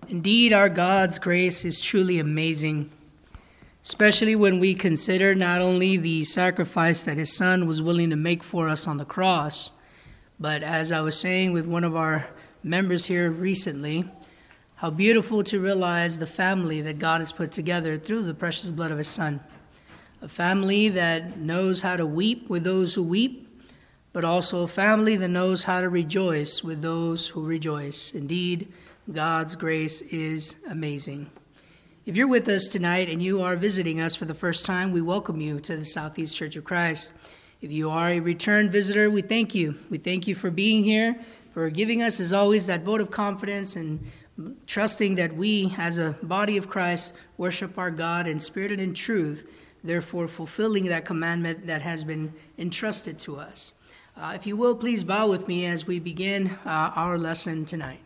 Indeed, our God's grace is truly amazing, especially when we consider not only the sacrifice that his Son was willing to make for us on the cross, but as I was saying with one of our members here recently, how beautiful to realize the family that God has put together through the precious blood of his Son. A family that knows how to weep with those who weep, but also a family that knows how to rejoice with those who rejoice. Indeed, God's grace is amazing. If you're with us tonight and you are visiting us for the first time, we welcome you to the Southeast Church of Christ. If you are a return visitor, we thank you. We thank you for being here, for giving us, as always, that vote of confidence and trusting that we, as a body of Christ, worship our God in spirit and in truth, therefore fulfilling that commandment that has been entrusted to us. If you will, please bow with me as we begin our lesson tonight.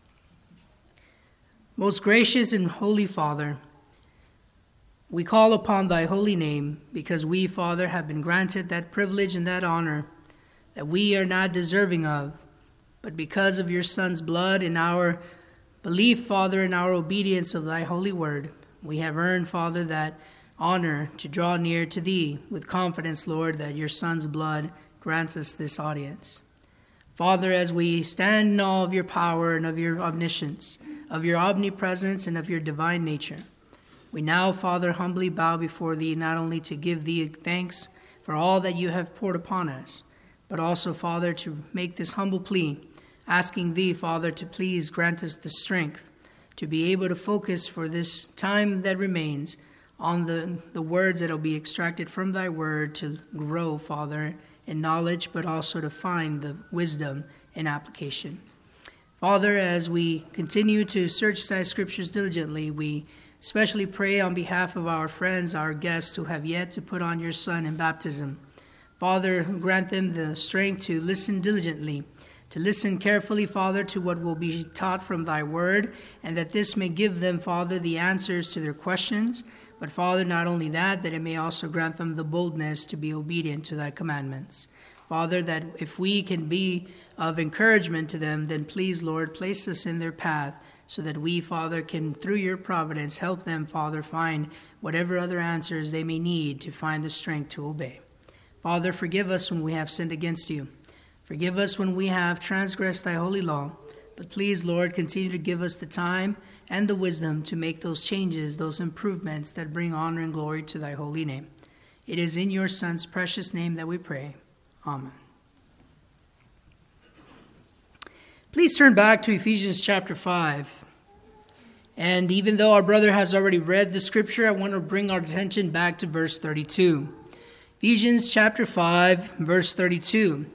Most gracious and holy Father, we call upon thy holy name because we, Father, have been granted that privilege and that honor that we are not deserving of, but because of your Son's blood and our belief, Father, in our obedience of thy holy word, we have earned, Father, that honor to draw near to thee with confidence, Lord, that your Son's blood grants us this audience. Father, as we stand in awe of your power and of your omniscience, of your omnipresence and of your divine nature, we now, Father, humbly bow before thee, not only to give thee thanks for all that you have poured upon us, but also, Father, to make this humble plea, asking thee, Father, to please grant us the strength to be able to focus for this time that remains on the words that will be extracted from thy word to grow, Father, in knowledge, but also to find the wisdom in application. Father, as we continue to search thy scriptures diligently, we especially pray on behalf of our friends, our guests who have yet to put on your Son in baptism. Father, grant them the strength to listen diligently, to listen carefully, Father, to what will be taught from thy word, and that this may give them, Father, the answers to their questions. But Father, not only that it may also grant them the boldness to be obedient to thy commandments. Father, that if we can be of encouragement to them, then please, Lord, place us in their path so that we, Father, can, through your providence, help them, Father, find whatever other answers they may need to find the strength to obey. Father, forgive us when we have sinned against you. Forgive us when we have transgressed thy holy law. But please, Lord, continue to give us the time and the wisdom to make those changes, those improvements that bring honor and glory to thy holy name. It is in your Son's precious name that we pray. Amen. Please turn back to Ephesians chapter 5. And even though our brother has already read the scripture, I want to bring our attention back to verse 32. Ephesians chapter 5, verse 32.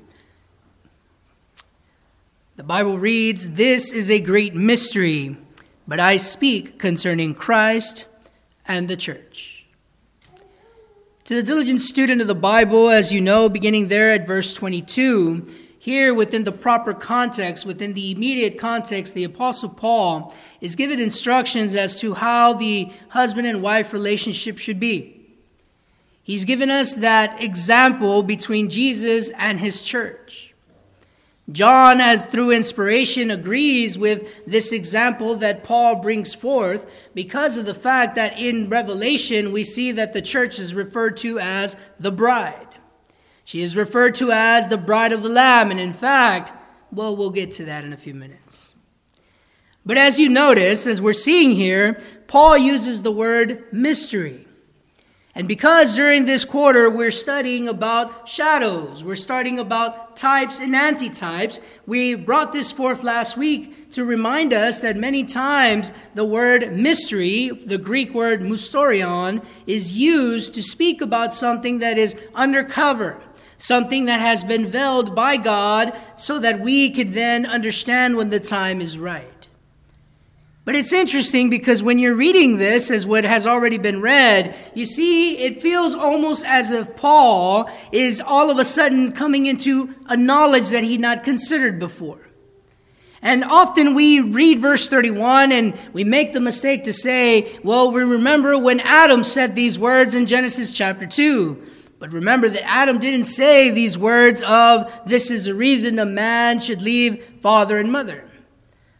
The Bible reads, "This is a great mystery, but I speak concerning Christ and the church." To the diligent student of the Bible, as you know, beginning there at verse 22, here within the proper context, within the immediate context, the Apostle Paul is given instructions as to how the husband and wife relationship should be. He's given us that example between Jesus and his church. John, as through inspiration, agrees with this example that Paul brings forth because of the fact that in Revelation we see that the church is referred to as the bride. She is referred to as the bride of the Lamb, and in fact, well, we'll get to that in a few minutes. But as you notice, as we're seeing here, Paul uses the word mystery. And because during this quarter we're studying about shadows, we're studying about types and antitypes, we brought this forth last week to remind us that many times the word mystery, the Greek word mysterion, is used to speak about something that is undercover, something that has been veiled by God so that we could then understand when the time is right. But it's interesting because when you're reading this as what has already been read, you see it feels almost as if Paul is all of a sudden coming into a knowledge that he not considered before. And often we read verse 31 and we make the mistake to say, well, we remember when Adam said these words in Genesis chapter 2. But remember that Adam didn't say these words of, this is the reason a man should leave father and mother.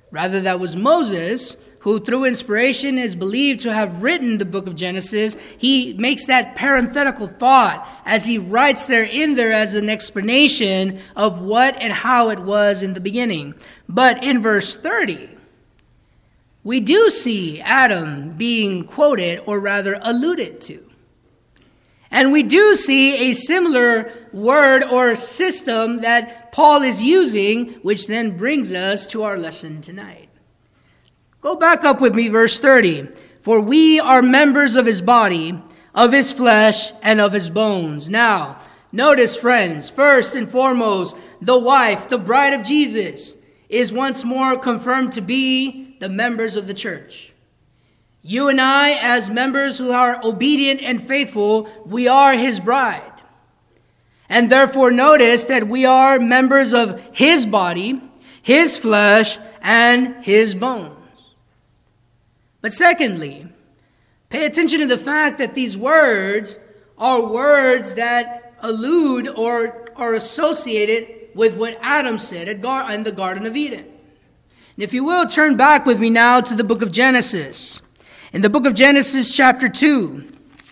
Rather, that was Moses, who through inspiration is believed to have written the book of Genesis. He makes that parenthetical thought as he writes there as an explanation of what and how it was in the beginning. But in verse 30, we do see Adam being quoted, or rather alluded to. And we do see a similar word or system that Paul is using, which then brings us to our lesson tonight. Go back up with me, verse 30. For we are members of his body, of his flesh, and of his bones. Now, notice, friends, first and foremost, the wife, the bride of Jesus, is once more confirmed to be the members of the church. You and I, as members who are obedient and faithful, we are his bride. And therefore notice that we are members of his body, his flesh, and his bones. But secondly, pay attention to the fact that these words are words that allude or are associated with what Adam said in the Garden of Eden. And if you will, turn back with me now to the book of Genesis. In the book of Genesis chapter 2,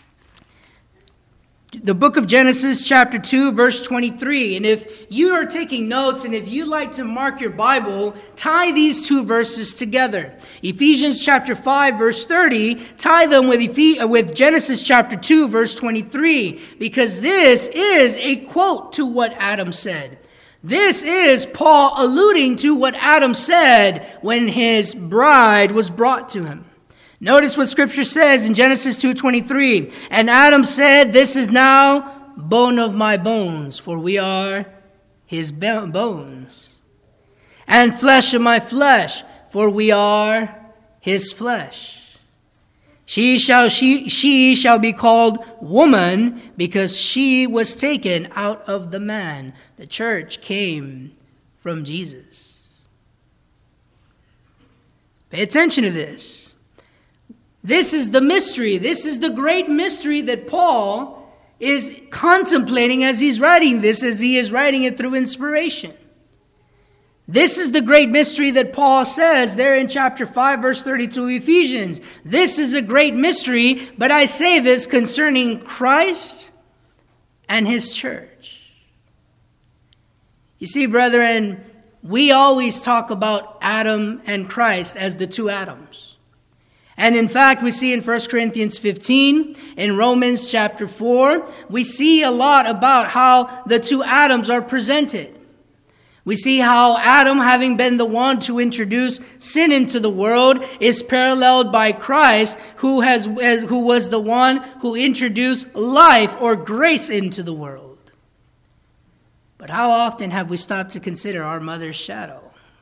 the book of Genesis chapter 2, verse 23. And if you are taking notes and if you like to mark your Bible, tie these two verses together. Ephesians chapter 5, verse 30, tie them with Genesis chapter 2, verse 23, because this is a quote to what Adam said. This is Paul alluding to what Adam said when his bride was brought to him. Notice what Scripture says in Genesis 2:23. And Adam said, this is now bone of my bones, for we are his bones. And flesh of my flesh, for we are his flesh. She shall be called woman, because she was taken out of the man. The church came from Jesus. Pay attention to this. This is the mystery. This is the great mystery that Paul is contemplating as he's writing this, as he is writing it through inspiration. This is the great mystery that Paul says there in chapter 5, verse 32 of Ephesians. This is a great mystery, but I say this concerning Christ and his church. You see, brethren, we always talk about Adam and Christ as the two Adams. And in fact, we see in 1 Corinthians 15, in Romans chapter 4, we see a lot about how the two Adams are presented. We see how Adam, having been the one to introduce sin into the world, is paralleled by Christ, who was the one who introduced life or grace into the world. But how often have we stopped to consider our mother's shadow?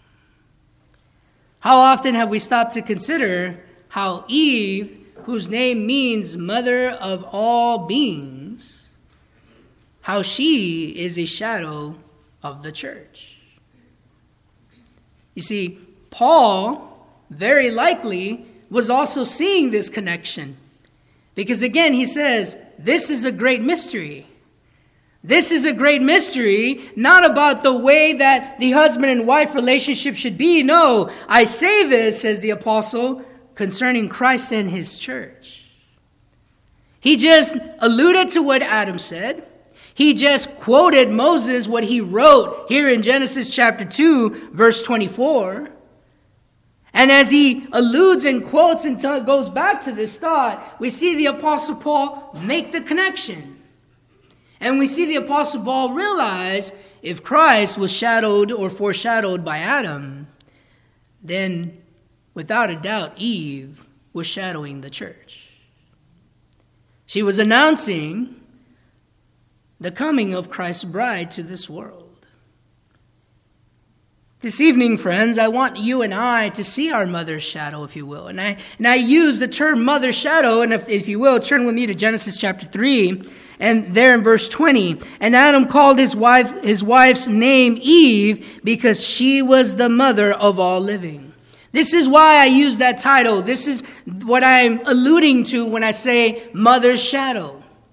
How often have we stopped to consider how Eve, whose name means mother of all beings, how she is a shadow of the church? You see, Paul very likely was also seeing this connection. Because again, he says, this is a great mystery. This is a great mystery, not about the way that the husband and wife relationship should be. No, I say this, says the apostle, concerning Christ and his church. He just alluded to what Adam said. He just quoted Moses, what he wrote here in Genesis chapter 2, verse 24. And as he alludes and quotes until it goes back to this thought, we see the Apostle Paul make the connection. And we see the Apostle Paul realize if Christ was shadowed or foreshadowed by Adam, then without a doubt, Eve was shadowing the church. She was announcing the coming of Christ's bride to this world. This evening, friends, I want you and I to see our mother's shadow, if you will. And I use the term mother's shadow, and if you will, turn with me to Genesis chapter 3, and there in verse 20. And Adam called his wife's name Eve, because she was the mother of all living. This is why I use that title. This is what I'm alluding to when I say mother's shadow.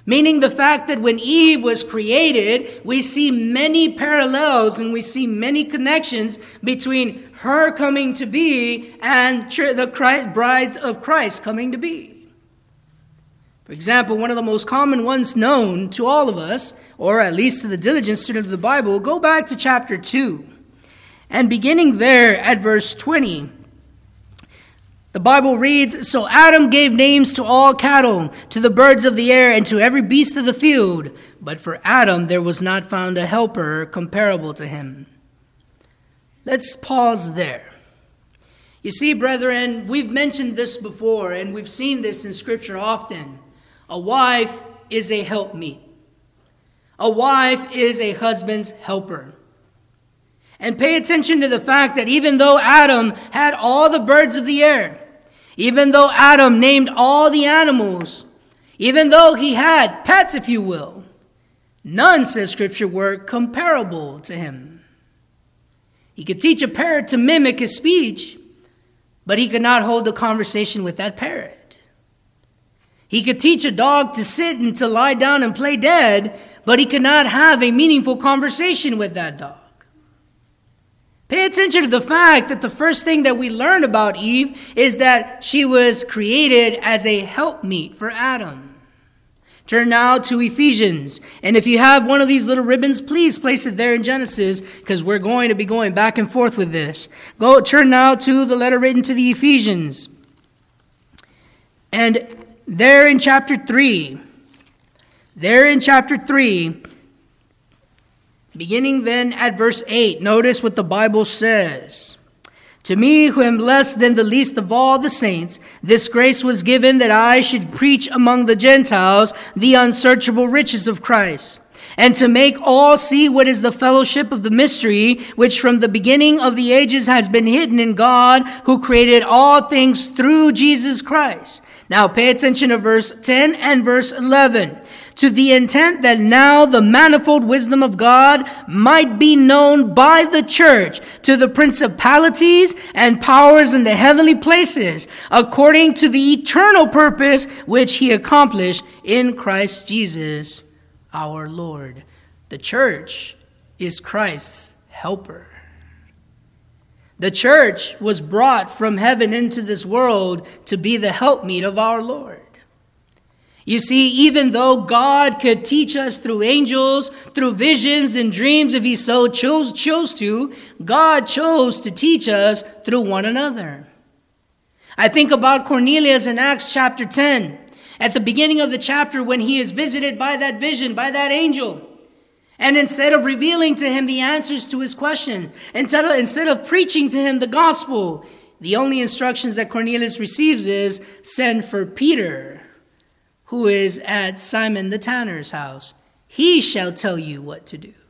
Meaning the fact that when Eve was created, we see many parallels and we see many connections between her coming to be and the brides of Christ coming to be. For example, one of the most common ones known to all of us, or at least to the diligent student of the Bible, go back to chapter 2. And beginning there at verse 20, the Bible reads, "So Adam gave names to all cattle, to the birds of the air, and to every beast of the field. But for Adam there was not found a helper comparable to him." Let's pause there. You see, brethren, we've mentioned this before, and we've seen this in Scripture often. A wife is a helpmeet. A wife is a husband's helper. And pay attention to the fact that even though Adam had all the birds of the air, even though Adam named all the animals, even though he had pets, if you will, none, says Scripture, were comparable to him. He could teach a parrot to mimic his speech, but he could not hold a conversation with that parrot. He could teach a dog to sit and to lie down and play dead, but he could not have a meaningful conversation with that dog. Pay attention to the fact that the first thing that we learn about Eve is that she was created as a helpmeet for Adam. Turn now to Ephesians. And if you have one of these little ribbons, please place it there in Genesis, because we're going to be going back and forth with this. Turn now to the letter written to the Ephesians. And there in chapter 3, beginning then at verse 8, notice what the Bible says. "To me, who am less than the least of all the saints, this grace was given that I should preach among the Gentiles the unsearchable riches of Christ, and to make all see what is the fellowship of the mystery, which from the beginning of the ages has been hidden in God, who created all things through Jesus Christ." Now pay attention to verse 10 and verse 11. "To the intent that now the manifold wisdom of God might be known by the church to the principalities and powers in the heavenly places, according to the eternal purpose which he accomplished in Christ Jesus our Lord." The church is Christ's helper. The church was brought from heaven into this world to be the helpmeet of our Lord. You see, even though God could teach us through angels, through visions and dreams, if he so chose to, God chose to teach us through one another. I think about Cornelius in Acts chapter 10. At the beginning of the chapter, when he is visited by that vision, by that angel, and instead of revealing to him the answers to his question, instead of preaching to him the gospel, the only instructions that Cornelius receives is, "Send for Peter, who is at Simon the tanner's house. He shall tell you what to do."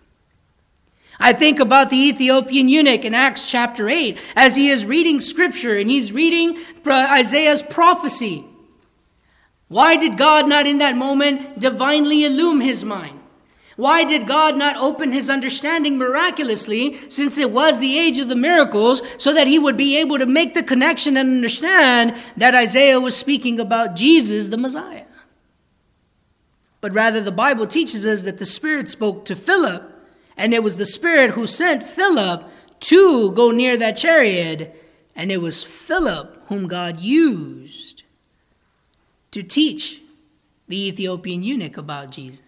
I think about the Ethiopian eunuch in Acts chapter 8, as he is reading Scripture and he's reading Isaiah's prophecy. Why did God not in that moment divinely illumine his mind? Why did God not open his understanding miraculously, since it was the age of the miracles, so that he would be able to make the connection and understand that Isaiah was speaking about Jesus, the Messiah? But rather, the Bible teaches us that the Spirit spoke to Philip, and it was the Spirit who sent Philip to go near that chariot, and it was Philip whom God used to teach the Ethiopian eunuch about Jesus.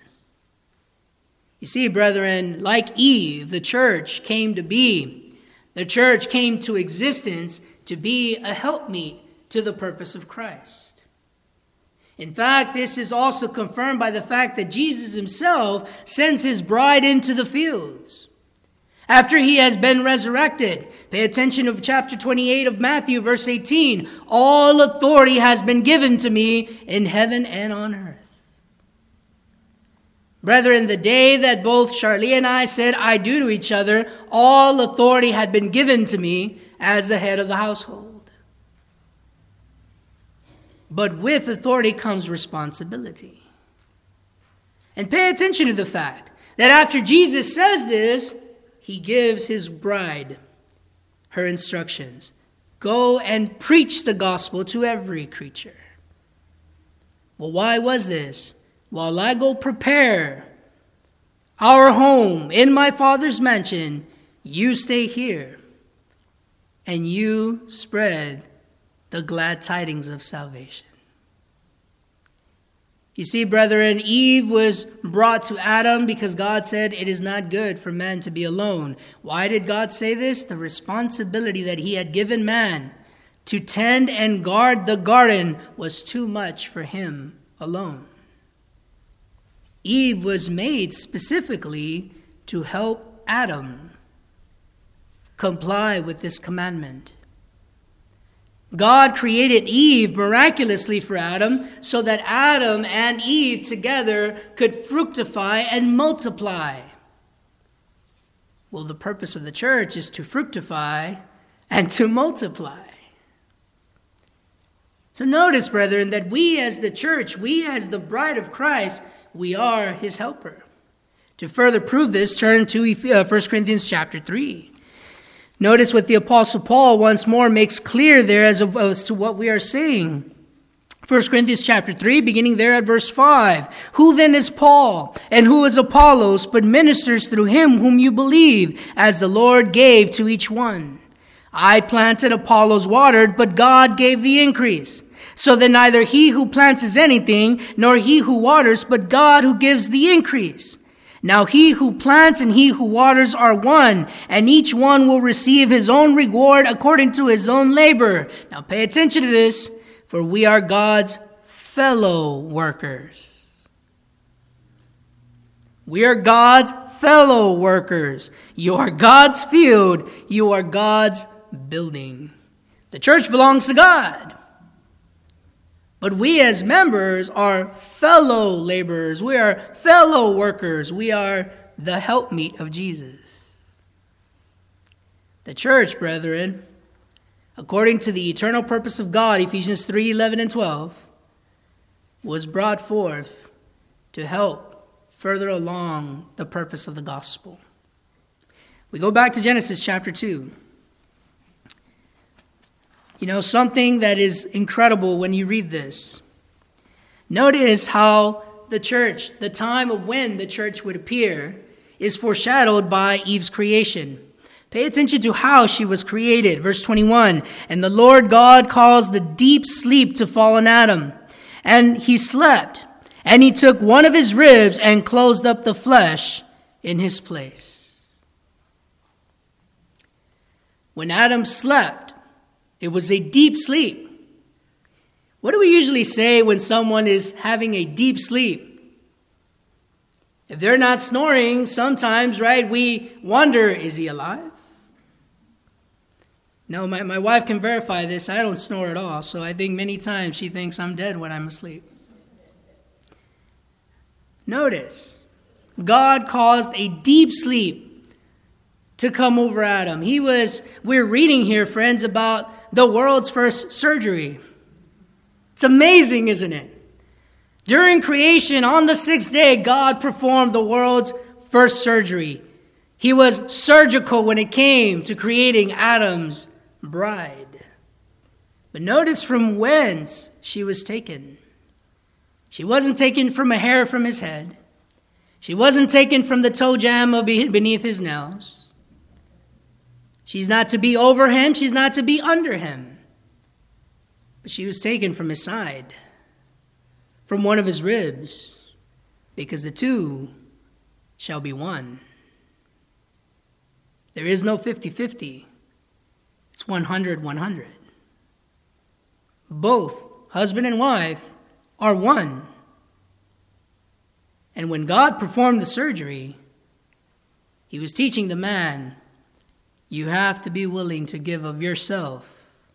You see, brethren, like Eve, the church came to be. The church came to existence to be a helpmeet to the purpose of Christ. In fact, this is also confirmed by the fact that Jesus himself sends his bride into the fields. After he has been resurrected, pay attention to chapter 28 of Matthew, verse 18. "All authority has been given to me in heaven and on earth." Brethren, the day that both Charlie and I said "I do" to each other, all authority had been given to me as the head of the household. But with authority comes responsibility. And pay attention to the fact that after Jesus says this, he gives his bride her instructions. Go and preach the gospel to every creature. Well, why was this? while I go prepare our home in my Father's mansion, you stay here and you spread the glad tidings of salvation. You see, brethren, Eve was brought to Adam because God said it is not good for man to be alone. Why did God say this? The responsibility that he had given man to tend and guard the garden was too much for him alone. Eve was made specifically to help Adam comply with this commandment. God created Eve miraculously for Adam so that Adam and Eve together could fructify and multiply. Well, the purpose of the church is to fructify and to multiply. So notice, brethren, that we as the church, we as the bride of Christ, we are his helper. To further prove this, turn to 1 Corinthians chapter 3. Notice what the Apostle Paul once more makes clear there as to what we are saying. 1 Corinthians chapter 3, beginning there at verse 5. Who then is Paul, and who is Apollos, but ministers through him whom you believe, as the Lord gave to each one? I planted, Apollos watered, but God gave the increase. So that neither he who plants is anything, nor he who waters, but God who gives the increase. Now he who plants and he who waters are one, and each one will receive his own reward according to his own labor. Now pay attention to this, for we are God's fellow workers. We are God's fellow workers. You are God's field. You are God's building. The church belongs to God. But we as members are fellow laborers. We are fellow workers. We are the helpmeet of Jesus. The church, brethren, according to the eternal purpose of God, Ephesians 3, 11 and 12, was brought forth to help further along the purpose of the gospel. We go back to Genesis chapter 2. You know, something that is incredible when you read this. Notice how the church, the time of when the church would appear, is foreshadowed by Eve's creation. Pay attention to how she was created. Verse 21, and the Lord God caused the deep sleep to fall on Adam, and he slept, and he took one of his ribs and closed up the flesh in his place. When Adam slept, it was a deep sleep. What do we usually say when someone is having a deep sleep? If they're not snoring, sometimes, right, we wonder, is he alive? No, my wife can verify this. I don't snore at all, so I think many times she thinks I'm dead when I'm asleep. Notice, God caused a deep sleep to come over Adam. We're reading here, friends, about the world's first surgery. It's amazing, isn't it? During creation, on the sixth day, God performed the world's first surgery. He was surgical when it came to creating Adam's bride. But notice from whence she was taken. She wasn't taken from a hair from his head. She wasn't taken from the toe jam beneath his nails. She's not to be over him. She's not to be under him. But she was taken from his side, from one of his ribs, because the two shall be one. There is no 50-50. It's 100-100. Both husband and wife are one. And when God performed the surgery, he was teaching the man, you have to be willing to give of yourself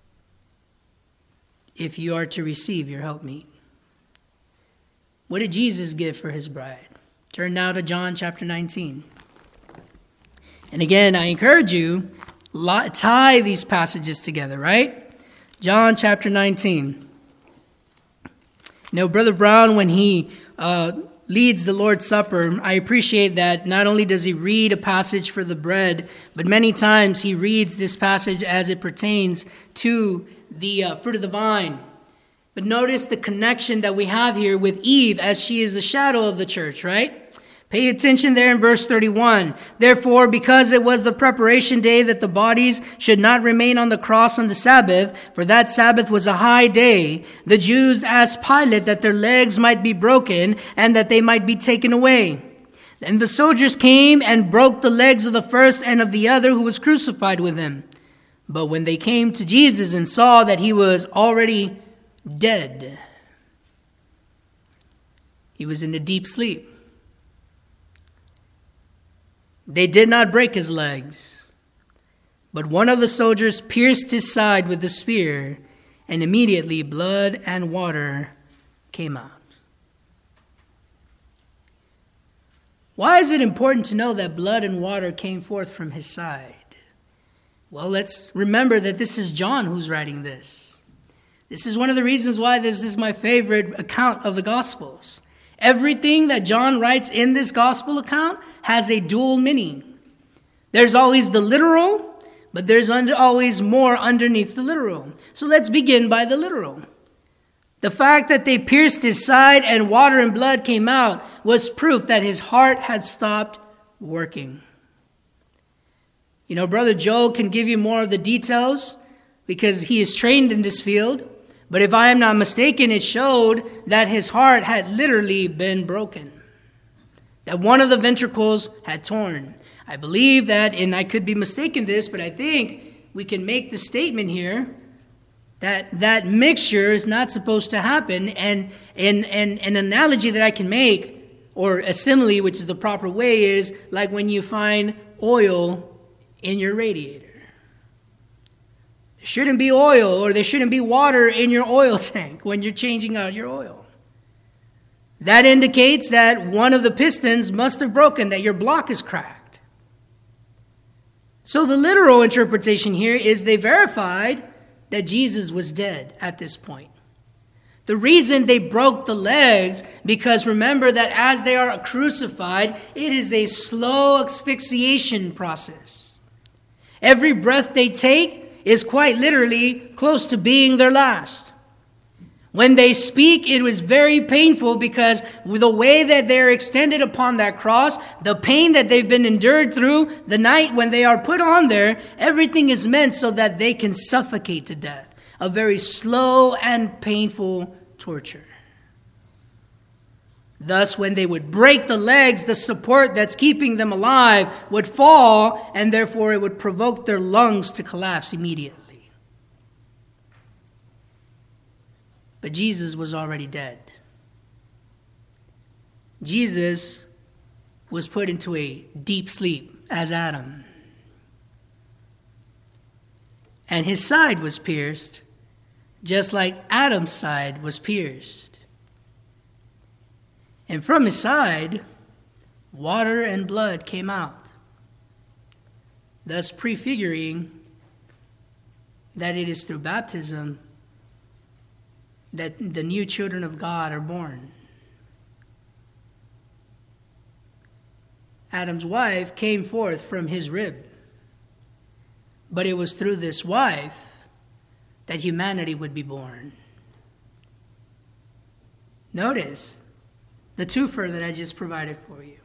if you are to receive your helpmeet. What did Jesus give for his bride? Turn now to John chapter 19. And again, I encourage you, tie these passages together, right? John chapter 19. Brother Brown, when he leads the Lord's Supper, I appreciate that not only does he read a passage for the bread, but many times he reads this passage as it pertains to the fruit of the vine. But notice the connection that we have here with Eve as she is the shadow of the church, right? Pay attention there in verse 31. Therefore, because it was the preparation day that the bodies should not remain on the cross on the Sabbath, for that Sabbath was a high day, the Jews asked Pilate that their legs might be broken and that they might be taken away. Then the soldiers came and broke the legs of the first and of the other who was crucified with him. But when they came to Jesus and saw that he was already dead, he was in a deep sleep. They did not break his legs, but one of the soldiers pierced his side with a spear, and immediately blood and water came out. Why is it important to know that blood and water came forth from his side? Well, let's remember that this is John who's writing this. This is one of the reasons why this is my favorite account of the Gospels. Everything that John writes in this Gospel account has a dual meaning. There's always the literal, but there's always more underneath the literal. So let's begin by the literal. The fact that they pierced his side and water and blood came out was proof that his heart had stopped working. You know, Brother Joel can give you more of the details because he is trained in this field. But if I am not mistaken, it showed that his heart had literally been broken, that one of the ventricles had torn. I believe that, and I could be mistaken this, but I think we can make the statement here that that mixture is not supposed to happen. And an analogy that I can make, or a simile, which is the proper way, is like when you find oil in your radiator. There shouldn't be oil or there shouldn't be water in your oil tank when you're changing out your oil. That indicates that one of the pistons must have broken, that your block is cracked. So the literal interpretation here is they verified that Jesus was dead at this point. The reason they broke the legs, because remember that as they are crucified, it is a slow asphyxiation process. Every breath they take is quite literally close to being their last. When they speak, it was very painful because the way that they're extended upon that cross, the pain that they've been endured through the night when they are put on there, everything is meant so that they can suffocate to death. A very slow and painful torture. Thus, when they would break the legs, the support that's keeping them alive would fall, and therefore it would provoke their lungs to collapse immediately. But Jesus was already dead. Jesus was put into a deep sleep as Adam. And his side was pierced, just like Adam's side was pierced. And from his side, water and blood came out, thus prefiguring that it is through baptism that the new children of God are born. Adam's wife came forth from his rib, but it was through this wife that humanity would be born. Notice the twofer that I just provided for you.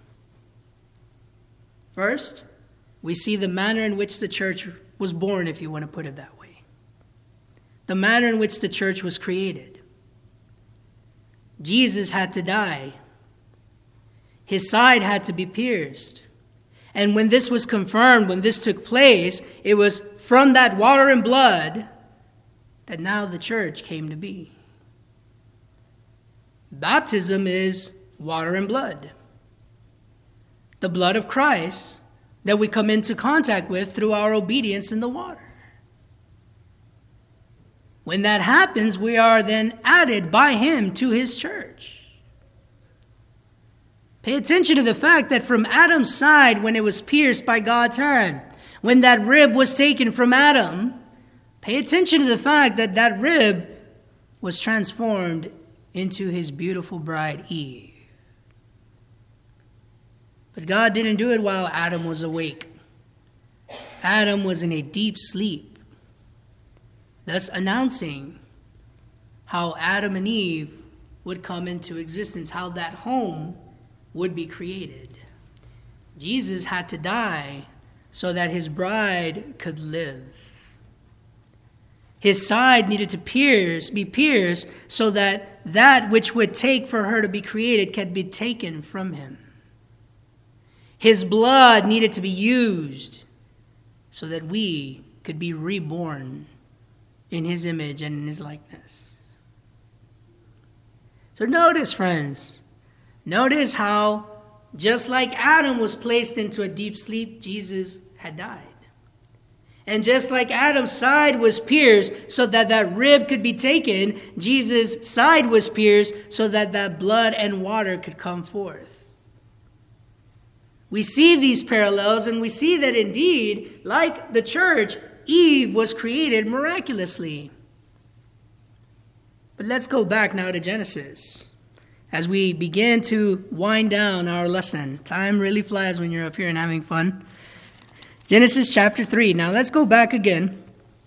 First, we see the manner in which the church was born, if you want to put it that way. The manner in which the church was created. Jesus had to die. His side had to be pierced. And when this was confirmed, when this took place, it was from that water and blood that now the church came to be. Baptism is water and blood. The blood of Christ that we come into contact with through our obedience in the water. When that happens, we are then added by him to his church. Pay attention to the fact that from Adam's side, when it was pierced by God's hand, when that rib was taken from Adam, pay attention to the fact that that rib was transformed into his beautiful bride, Eve. But God didn't do it while Adam was awake. Adam was in a deep sleep, thus announcing how Adam and Eve would come into existence, how that home would be created. Jesus had to die so that his bride could live. His side needed to be pierced so that that which would take for her to be created could be taken from him. His blood needed to be used so that we could be reborn in his image and in his likeness. So notice, friends, notice how just like Adam was placed into a deep sleep, Jesus had died. And just like Adam's side was pierced so that that rib could be taken, Jesus' side was pierced so that that blood and water could come forth. We see these parallels, and we see that indeed, like the church, Eve was created miraculously. But let's go back now to Genesis. As we begin to wind down our lesson, time really flies when you're up here and having fun. Genesis chapter 3. Now let's go back again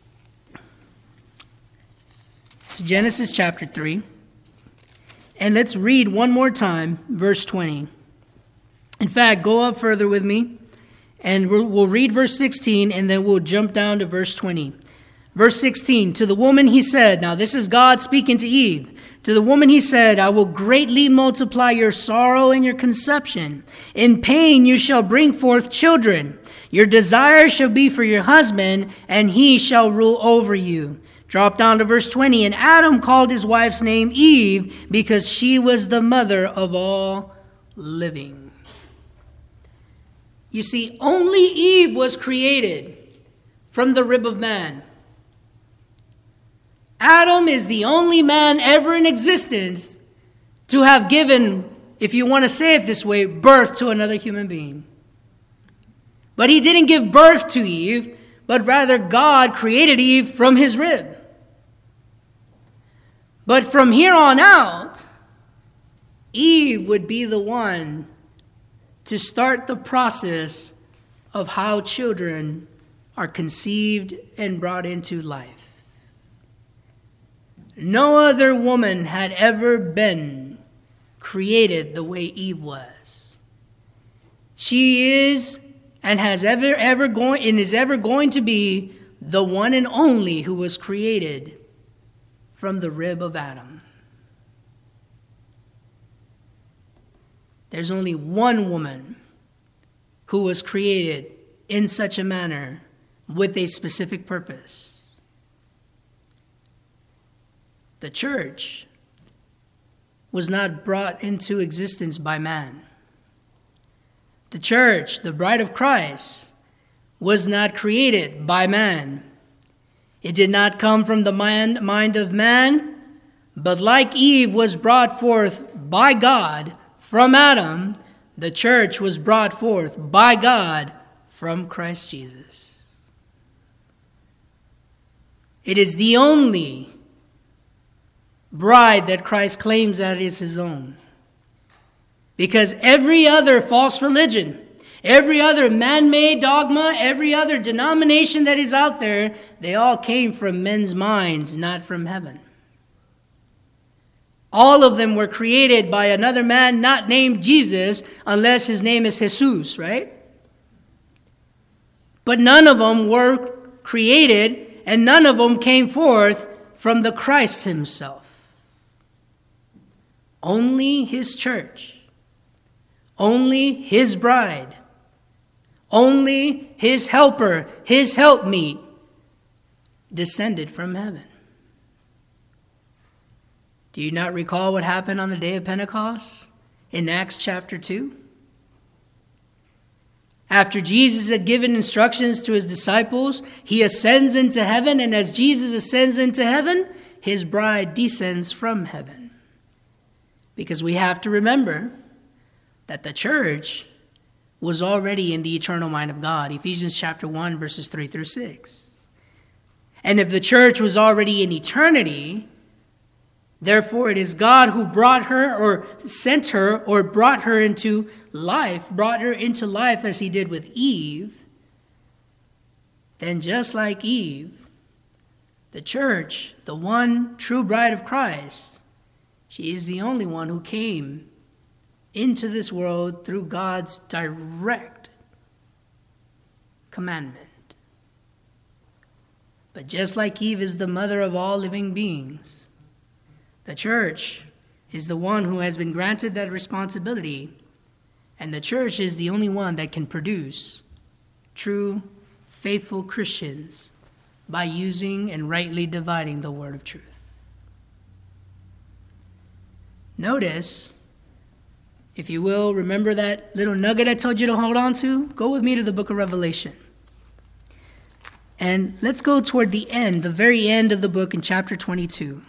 to Genesis chapter 3. And let's read one more time, verse 20. In fact, go up further with me, and we'll read verse 16, and then we'll jump down to verse 20. Verse 16, to the woman he said, now this is God speaking to Eve. To the woman he said, I will greatly multiply your sorrow and your conception. In pain you shall bring forth children. Your desire shall be for your husband, and he shall rule over you. Drop down to verse 20. And Adam called his wife's name Eve, because she was the mother of all living. You see, only Eve was created from the rib of man. Adam is the only man ever in existence to have given, if you want to say it this way, birth to another human being. But he didn't give birth to Eve, but rather God created Eve from his rib. But from here on out, Eve would be the one to start the process of how children are conceived and brought into life. No other woman had ever been created the way Eve was. She is and is ever going to be the one and only who was created from the rib of Adam. There's only one woman who was created in such a manner with a specific purpose. The church was not brought into existence by man. The church, the bride of Christ, was not created by man. It did not come from the mind of man, but like Eve was brought forth by God from Adam, the church was brought forth by God from Christ Jesus. It is the only bride that Christ claims that is his own. Because every other false religion, every other man-made dogma, every other denomination that is out there, they all came from men's minds, not from heaven. All of them were created by another man not named Jesus, unless his name is Jesus, right? But none of them were created, and none of them came forth from the Christ himself. Only his church, only his bride, only his helper, his helpmeet, descended from heaven. Do you not recall what happened on the day of Pentecost in Acts chapter 2? After Jesus had given instructions to his disciples, he ascends into heaven, and as Jesus ascends into heaven, his bride descends from heaven. Because we have to remember that the church was already in the eternal mind of God. Ephesians chapter 1, verses 3 through 6. And if the church was already in eternity, therefore it is God who brought her or sent her or brought her into life as he did with Eve. Then just like Eve, The church, the one true bride of Christ, she is the only one who came into this world through God's direct commandment. But just like Eve is the mother of all living beings, the church is the one who has been granted that responsibility, and the church is the only one that can produce true, faithful Christians by using and rightly dividing the word of truth. Notice, if you will, remember that little nugget I told you to hold on to? Go with me to the book of Revelation. And let's go toward the end, the very end of the book in chapter 22.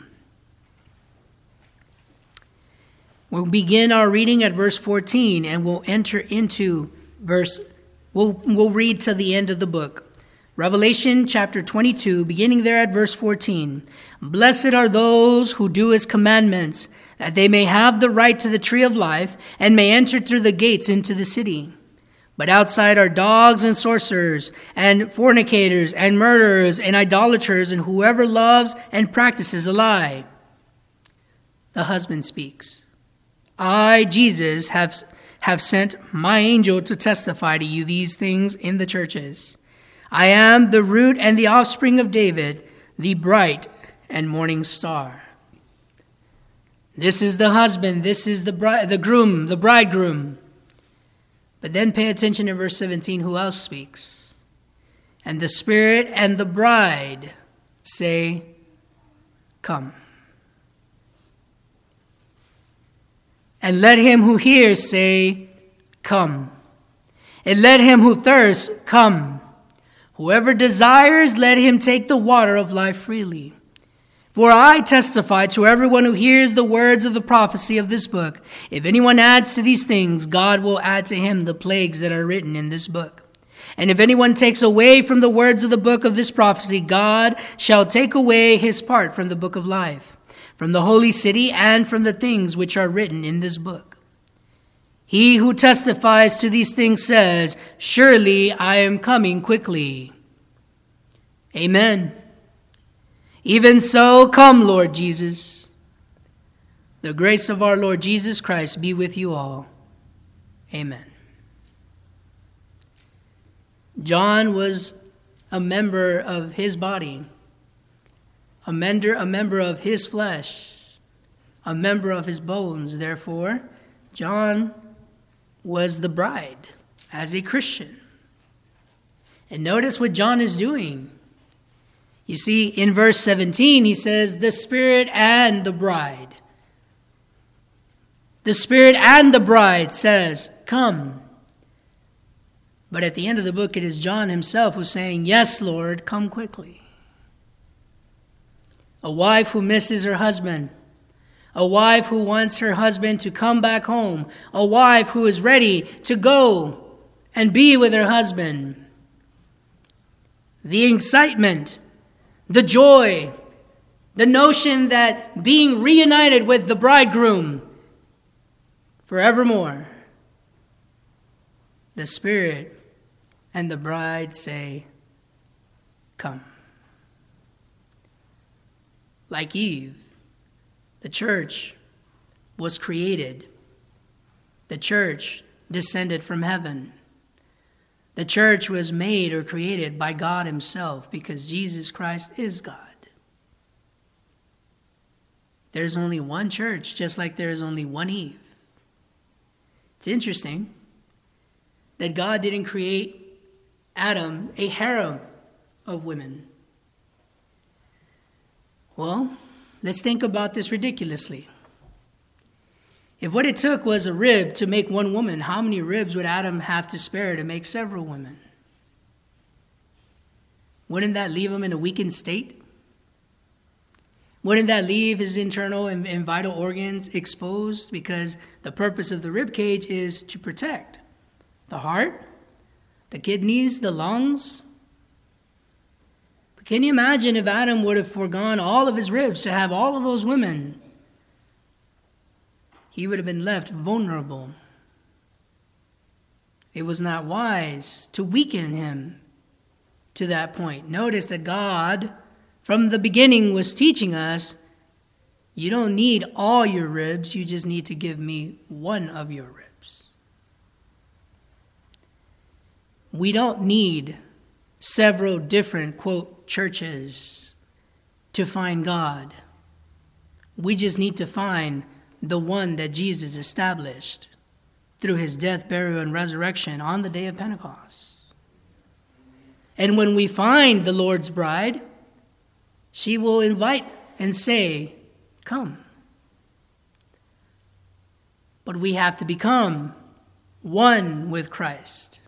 We'll begin our reading at verse 14, and we'll enter into we'll read to the end of the book. Revelation chapter 22, beginning there at verse 14. Blessed are those who do his commandments, that they may have the right to the tree of life, and may enter through the gates into the city. But outside are dogs and sorcerers, and fornicators, and murderers, and idolaters, and whoever loves and practices a lie. The husband speaks. I, Jesus, have sent my angel to testify to you these things in the churches. I am the root and the offspring of David, the bright and morning star. This is the husband, this is the bridegroom. But then pay attention in verse 17, who else speaks? And the Spirit and the bride say, come. And let him who hears say, come. And let him who thirsts come. Whoever desires, let him take the water of life freely. For I testify to everyone who hears the words of the prophecy of this book. If anyone adds to these things, God will add to him the plagues that are written in this book. And if anyone takes away from the words of the book of this prophecy, God shall take away his part from the book of life, from the holy city, and from the things which are written in this book. He who testifies to these things says, surely I am coming quickly. Amen. Even so, come, Lord Jesus. The grace of our Lord Jesus Christ be with you all. Amen. John was a member of his body, a member of his flesh, a member of his bones. Therefore, John was the bride as a Christian. And notice what John is doing. You see, in verse 17, he says, the Spirit and the bride. The Spirit and the bride says, come. But at the end of the book, it is John himself who's saying, yes, Lord, come quickly. A wife who misses her husband. A wife who wants her husband to come back home. A wife who is ready to go and be with her husband. The excitement, the joy, the notion that being reunited with the bridegroom forevermore. The Spirit and the bride say, come. Like Eve, the church was created. The church descended from heaven. The church was made or created by God himself because Jesus Christ is God. There's only one church, just like there is only one Eve. It's interesting that God didn't create Adam a harem of women. Well, let's think about this ridiculously. If what it took was a rib to make one woman, how many ribs would Adam have to spare to make several women? Wouldn't that leave him in a weakened state? Wouldn't that leave his internal and vital organs exposed? Because the purpose of the rib cage is to protect the heart, the kidneys, the lungs. But can you imagine if Adam would have foregone all of his ribs to have all of those women? He would have been left vulnerable. It was not wise to weaken him to that point. Notice that God from the beginning was teaching us, you don't need all your ribs, you just need to give me one of your ribs. We don't need several different, quote, churches to find God. We just need to find the one that Jesus established through his death, burial, and resurrection on the day of Pentecost. And when we find the Lord's bride, she will invite and say, come. But we have to become one with Christ.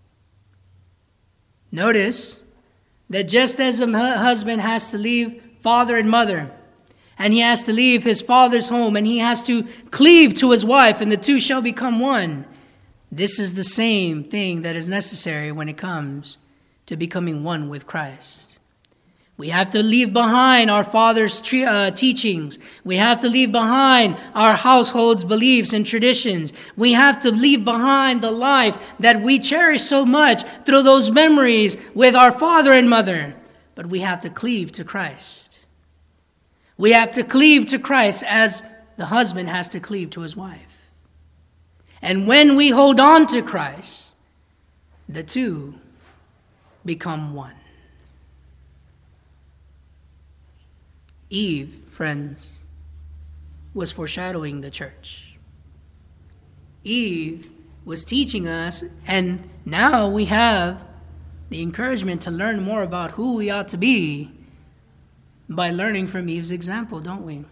Notice that just as a husband has to leave father and mother, and he has to leave his father's home, and he has to cleave to his wife, and the two shall become one, this is the same thing that is necessary when it comes to becoming one with Christ. We have to leave behind our father's teachings. We have to leave behind our household's beliefs and traditions. We have to leave behind the life that we cherish so much through those memories with our father and mother. But we have to cleave to Christ. We have to cleave to Christ as the husband has to cleave to his wife. And when we hold on to Christ, the two become one. Eve, friends, was foreshadowing the church. Eve was teaching us, and now we have the encouragement to learn more about who we ought to be by learning from Eve's example, don't we?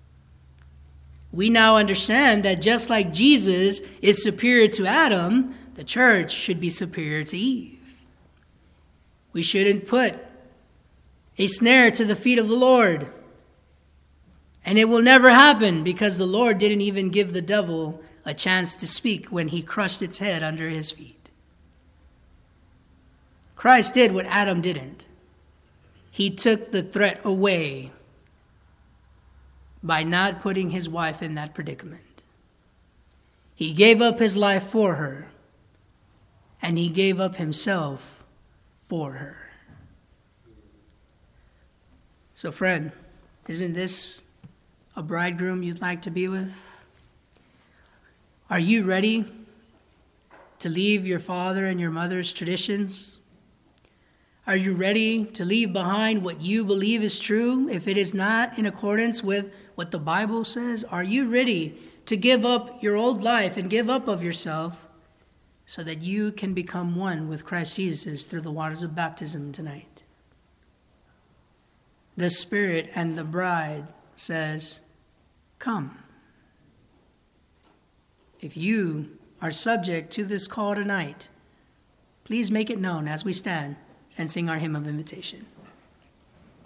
We now understand that just like Jesus is superior to Adam, the church should be superior to Eve. We shouldn't put a snare to the feet of the Lord. And it will never happen because the Lord didn't even give the devil a chance to speak when he crushed its head under his feet. Christ did what Adam didn't. He took the threat away by not putting his wife in that predicament. He gave up his life for her, and he gave up himself for her. So, friend, isn't this a bridegroom you'd like to be with? Are you ready to leave your father and your mother's traditions? Are you ready to leave behind what you believe is true if it is not in accordance with what the Bible says? Are you ready to give up your old life and give up of yourself so that you can become one with Christ Jesus through the waters of baptism tonight? The Spirit and the bride says, come. If you are subject to this call tonight, please make it known as we stand and sing our hymn of invitation.